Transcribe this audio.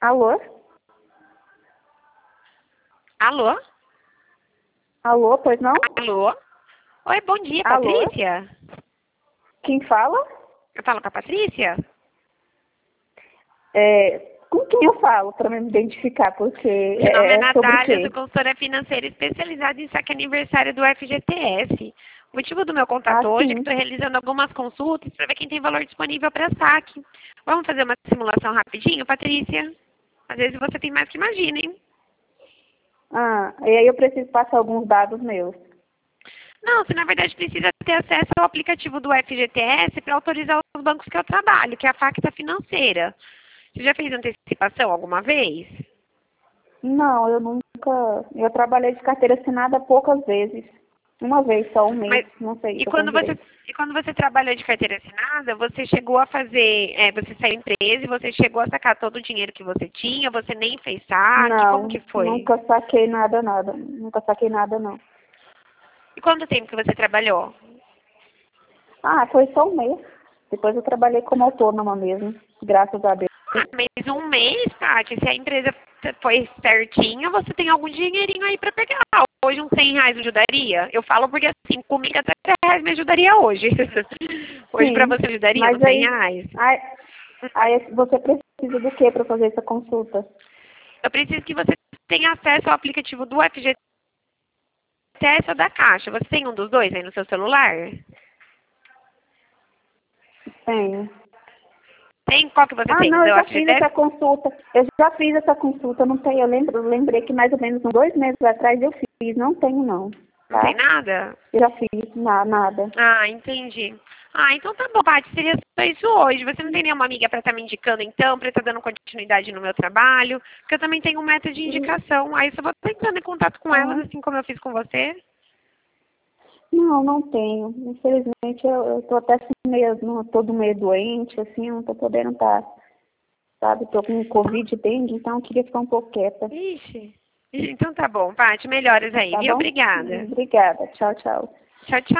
Alô? Alô? Alô, pois não? Alô? Oi, bom dia, Alô? Patrícia. Quem fala? Eu falo com a Patrícia? Com quem eu falo para me identificar? Porque Meu nome é é sobre o Natália, eu sou quê? consultora financeira especializada em saque aniversário do FGTS. O motivo do meu Ah, contato hoje é que sim. estou realizando algumas consultas para ver quem tem valor disponível para saque. Vamos fazer uma simulação rapidinho, Patrícia? Às vezes você tem mais que imagina, hein? E aí eu preciso passar alguns dados meus. Não, você na verdade precisa ter acesso ao aplicativo do FGTS para autorizar os bancos que eu trabalho, que é a Facta Financeira. Você já fez antecipação alguma vez? Não, eu nunca. Eu trabalhei de carteira assinada poucas vezes. Uma vez só, um mês. Mas Não sei e se eu tenho quando você direito. e quando você trabalhou de carteira assinada, você chegou a fazer, você saiu empresa e você chegou a sacar todo o dinheiro que você tinha, você nem fez saque, como que Não, foi? nunca saquei nada, nada. Nunca saquei nada, não. E quanto tempo que você trabalhou? Foi só um mês. Depois eu trabalhei como autônoma mesmo, graças a Deus. Ah, mas um mês, Tati, se a empresa foi certinha, você tem algum dinheirinho aí pra pegar. Hoje uns 100 reais ajudaria? Eu falo porque assim, comigo até 100 reais me ajudaria hoje. Hoje pra Sim, você ajudaria mas uns 100 reais? aí, aí você precisa do que para fazer essa consulta? Eu preciso que você tenha acesso ao aplicativo do FGTS ou da Caixa. Você tem um dos dois aí no seu celular? Tenho. Tem? Qual que você tem? O Não, eu do já fiz FGTS? essa consulta. Eu já fiz essa consulta, não tenho. Lembrei que mais ou menos uns 2 meses atrás eu fiz. Não tenho, não. Não tem Tá? nada? Eu já fiz, nada. Ah, entendi. Ah, então tá bom, Paty, seria só isso hoje. Você não tem nenhuma amiga para estar me indicando, então, para estar dando continuidade no meu trabalho? Porque eu também tenho um método de indicação. Aí eu só vou estar entrando em contato com elas, Ah, assim como eu fiz com você. não tenho. Infelizmente, eu tô até assim meio, todo meio doente, assim, eu não tô podendo estar, sabe? Tô com Covid e dengue, então eu queria ficar um pouco quieta. Ixi. Então tá bom, Paty, melhoras aí, Tá viu? bom? Obrigada. Obrigada. Tchau, tchau. Tchau, tchau.